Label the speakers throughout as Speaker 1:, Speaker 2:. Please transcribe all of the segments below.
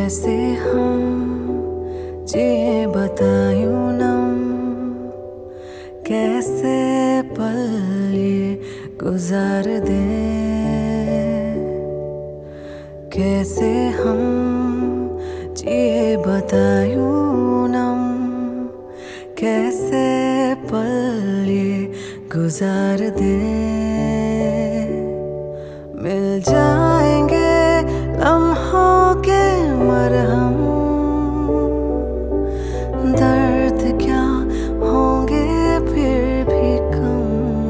Speaker 1: कैसे हम जिए बतायूं नम, कैसे पल ये गुजार दे, कैसे हम जिए बतायूं नम, कैसे पल ये गुजार दे। मिल जाएंगे लम्हों के मरहम, दर्द क्या होंगे फिर भी कम,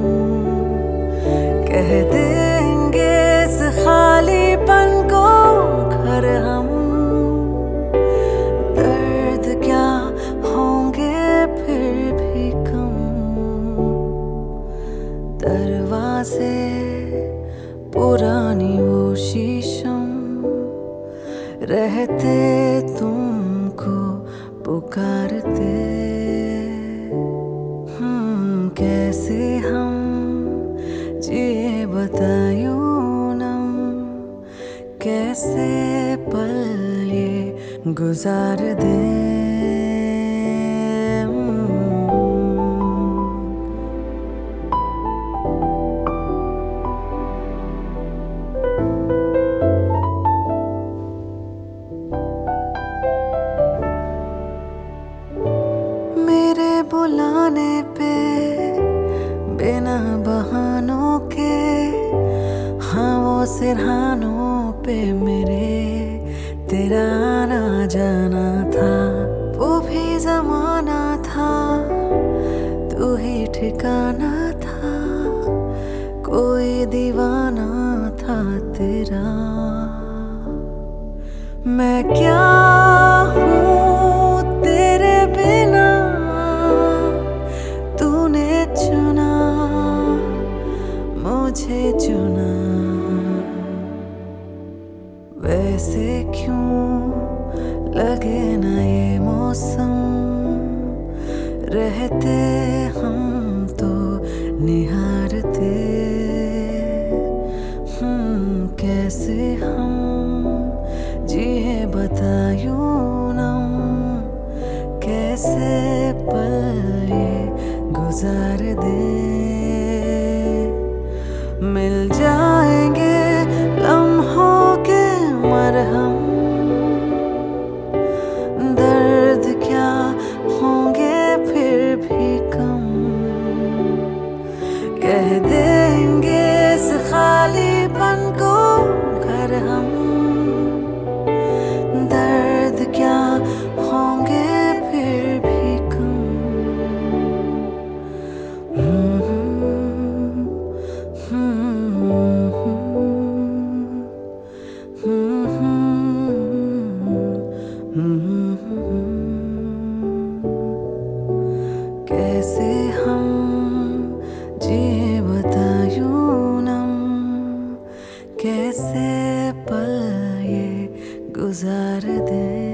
Speaker 1: कह देंगे इस खालीपन को घर हम, दर्द क्या होंगे फिर भी कम। दरवाजे पुरानी वो शीशम, रहते तुमको पुकारते। कैसे हम जिए बतायूं नम, कैसे पल ये गुजार दे। बुलाने पे बिना बहानों के, हाँ वो सिरहानों पे मेरे तेरा आना जाना था। वो भी जमाना था, तू ही ठिकाना था, कोई दीवाना था तेरा। मैं क्या हूँ तेरे बिना, चुना मुझे चुना, वैसे क्यों लगे ना ये मौसम, रहते हम तो निहारते। कैसे हम जिए बतायूं नम, कैसे पल ये गुजार दे। मिल जाएंगे लम्हों के मरहम, दर्द क्या होंगे फिर भी कम, कह देंगे इस खालीपन को घर हम, दर्द क्या होंगे फिर भी कम। कैसे हम जिए बतायूं नम, कैसे पल ये गुजार दे।